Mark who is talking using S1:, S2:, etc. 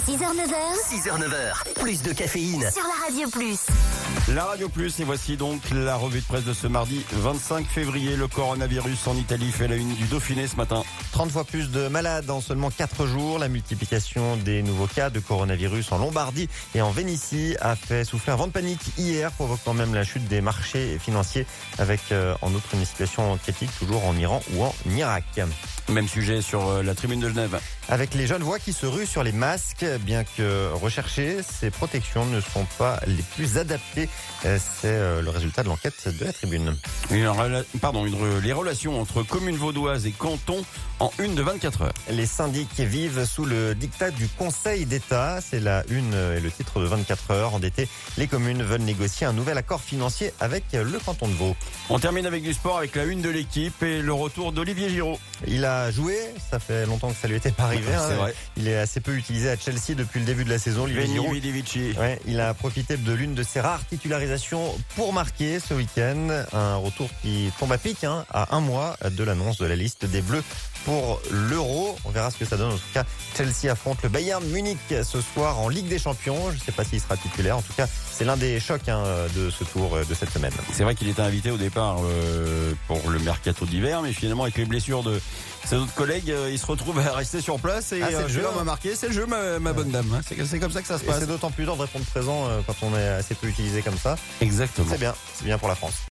S1: 6h, 9h, plus de caféine
S2: sur la Radio Plus.
S3: La Radio Plus, et voici donc la revue de presse de ce mardi 25 février. Le coronavirus en Italie fait la une du Dauphiné ce matin.
S4: 30 fois plus de malades en seulement 4 jours. La multiplication des nouveaux cas de coronavirus en Lombardie et en Vénétie a fait souffler un vent de panique hier, provoquant même la chute des marchés financiers avec en outre une situation critique toujours en Iran ou en Irak.
S3: Même sujet sur la tribune de Genève.
S4: Avec les jeunes voix qui se ruent sur les masques, bien que recherchées, ces protections ne sont pas les plus adaptées. C'est le résultat de l'enquête de la tribune.
S3: Les relations entre communes vaudoises et cantons en une de 24 heures.
S4: Les syndics vivent sous le diktat du Conseil d'État. C'est la une et le titre de 24 heures. En été, les communes veulent négocier un nouvel accord financier avec le canton de Vaud.
S3: On termine avec du sport, avec la une de l'équipe et le retour d'Olivier Giroud.
S4: Il a joué, ça fait longtemps que ça lui était pas arrivé.
S3: C'est vrai.
S4: Il est assez peu utilisé à Chelsea depuis le début de la saison. Olivier Giroud. Ouais, il a profité de l'une de ses rares titularisations pour marquer ce week-end. Un retour qui tombe à pic à un mois de l'annonce de la liste des Bleus pour l'Euro. On verra ce que ça donne. En tout cas, Chelsea affronte le Bayern Munich ce soir en Ligue des Champions. Je ne sais pas s'il sera titulaire. En tout cas, c'est l'un des chocs de ce tour de cette semaine.
S3: C'est vrai qu'il était invité au départ pour le mercato d'hiver, mais finalement avec les blessures de ses autres collègues, il se retrouve à rester sur place et
S4: c'est le jeu,
S3: m'a marqué. C'est le jeu, ma bonne dame. C'est comme ça que ça se passe.
S4: C'est d'autant plus dur de répondre présent quand on est assez peu utilisé comme ça.
S3: Exactement.
S4: C'est bien pour la France.